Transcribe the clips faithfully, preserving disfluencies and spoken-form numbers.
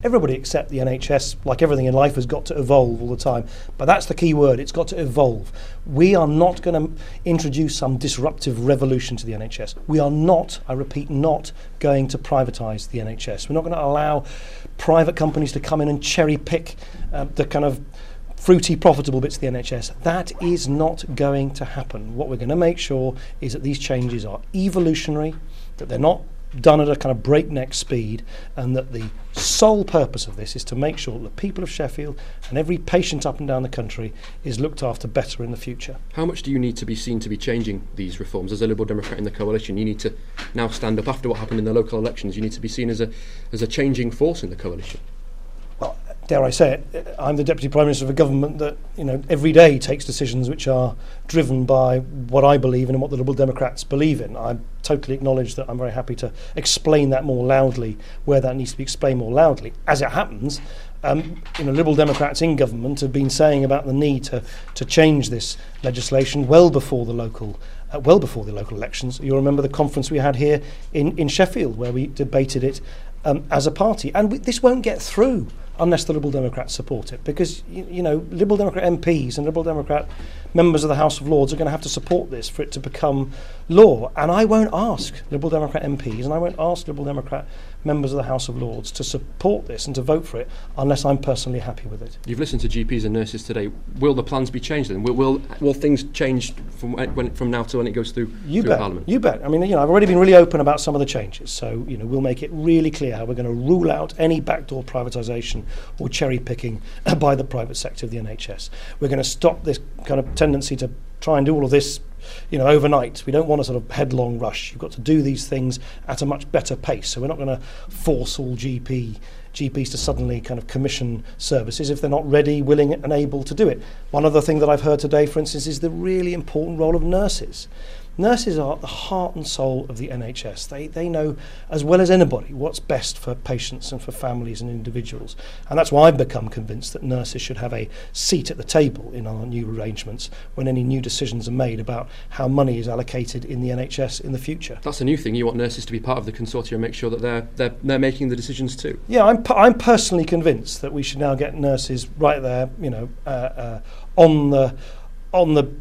Everybody except the N H S, like everything in life, has got to evolve all the time. But that's the key word, it's got to evolve. We are not going to introduce some disruptive revolution to the N H S. We are not, I repeat, not going to privatise the N H S. We're not going to allow private companies to come in and cherry pick uh, the kind of fruity, profitable bits of the N H S. That is not going to happen. What we're going to make sure is that these changes are evolutionary, that they're not done at a kind of breakneck speed, and that the sole purpose of this is to make sure that the people of Sheffield and every patient up and down the country is looked after better in the future. How much do you need to be seen to be changing these reforms? As a Liberal Democrat in the coalition, you need to now stand up after what happened in the local elections. You need to be seen as a as a changing force in the coalition. Well, dare I say it, I'm the Deputy Prime Minister of a government that, you know, every day takes decisions which are driven by what I believe in and what the Liberal Democrats believe in. I totally acknowledge that I'm very happy to explain that more loudly where that needs to be explained more loudly. As it happens, um, you know, Liberal Democrats in government have been saying about the need to, to change this legislation well before the local uh, well before the local elections. You'll remember the conference we had here in, in Sheffield where we debated it um, as a party. And we, this won't get through unless the Liberal Democrats support it, because you, you know Liberal Democrat M Ps and Liberal Democrat members of the House of Lords are going to have to support this for it to become law. And I won't ask Liberal Democrat M Ps and I won't ask Liberal Democrat members of the House of Lords to support this and to vote for it unless I'm personally happy with it. You've listened to G Ps and nurses today. Will the plans be changed then? Will will, will things change from when, from now to when it goes through, you through bet, Parliament? You bet. I mean, you know, I've already been really open about some of the changes. So, you know, we'll make it really clear how we're going to rule out any backdoor privatisation or cherry picking by the private sector of the N H S. We're going to stop this kind of tendency to try and do all of this, you know, overnight. We don't want a sort of headlong rush. You've got to do these things at a much better pace. So we're not going to force all G P G Ps to suddenly kind of commission services if they're not ready, willing and able to do it. One other thing that I've heard today, for instance, is the really important role of nurses. Nurses are the heart and soul of the N H S. They they know as well as anybody what's best for patients and for families and individuals. And that's why I've become convinced that nurses should have a seat at the table in our new arrangements when any new decisions are made about how money is allocated in the N H S in the future. That's a new thing. You want nurses to be part of the consortium and make sure that they're they're, they're making the decisions too. Yeah, I'm I'm personally convinced that we should now get nurses right there, you know, uh, uh, on the on the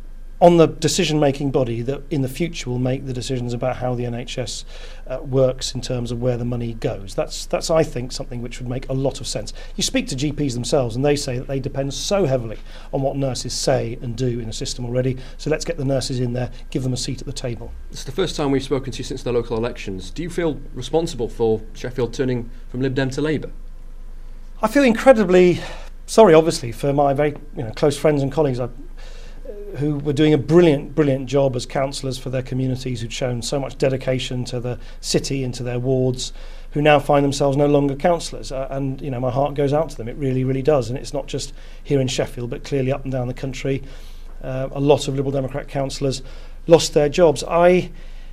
on the decision-making body that in the future will make the decisions about how the N H S uh, works in terms of where the money goes. That's, that's, I think, something which would make a lot of sense. You speak to G Ps themselves and they say that they depend so heavily on what nurses say and do in a system already, so let's get the nurses in there, give them a seat at the table. It's the first time we've spoken to you since the local elections. Do you feel responsible for Sheffield turning from Lib Dem to Labour? I feel incredibly sorry, obviously, for my very you know, close friends and colleagues I've who were doing a brilliant, brilliant job as councillors for their communities, who'd shown so much dedication to the city and to their wards, who now find themselves no longer councillors. Uh, and, you know, my heart goes out to them. It really, really does. And it's not just here in Sheffield, but clearly up and down the country. Uh, a lot of Liberal Democrat councillors lost their jobs. I,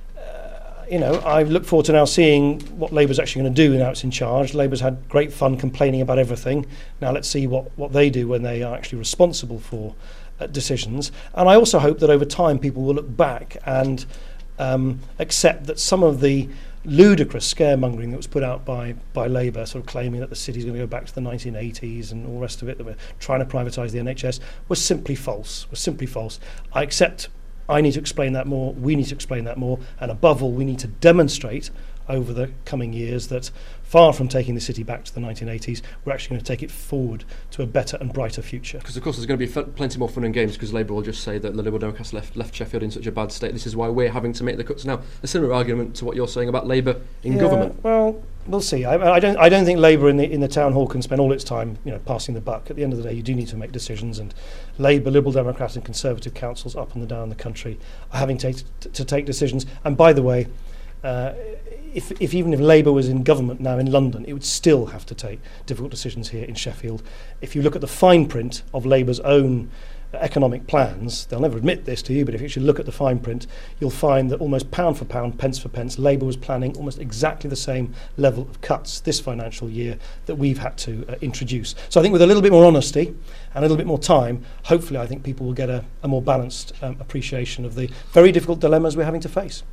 uh, you know, I look forward to now seeing what Labour's actually going to do now it's in charge. Labour's had great fun complaining about everything. Now let's see what, what they do when they are actually responsible for decisions. And I also hope that over time people will look back and um, accept that some of the ludicrous scaremongering that was put out by by Labour, sort of claiming that the city's going to go back to the nineteen eighties and all the rest of it, that we're trying to privatise the N H S, was simply false, was simply false. I accept I need to explain that more, we need to explain that more, and above all we need to demonstrate over the coming years that far from taking the city back to the nineteen eighties, we're actually going to take it forward to a better and brighter future. Because of course there's going to be f- plenty more fun and games, because Labour will just say that the Liberal Democrats left, left Sheffield in such a bad state. This is why we're having to make the cuts now. A similar argument to what you're saying about Labour in yeah, government. Well, we'll see. I, I don't I don't think Labour in the in the town hall can spend all its time, you know, passing the buck. At the end of the day, you do need to make decisions, and Labour, Liberal Democrat and Conservative councils up and down the country are having to, to, to take decisions. And by the way, uh, If, if even if Labour was in government now in London, it would still have to take difficult decisions here in Sheffield. If you look at the fine print of Labour's own economic plans, they'll never admit this to you, but if you actually look at the fine print, you'll find that almost pound for pound, pence for pence, Labour was planning almost exactly the same level of cuts this financial year that we've had to uh, introduce. So I think with a little bit more honesty and a little bit more time, hopefully I think people will get a, a more balanced um, appreciation of the very difficult dilemmas we're having to face.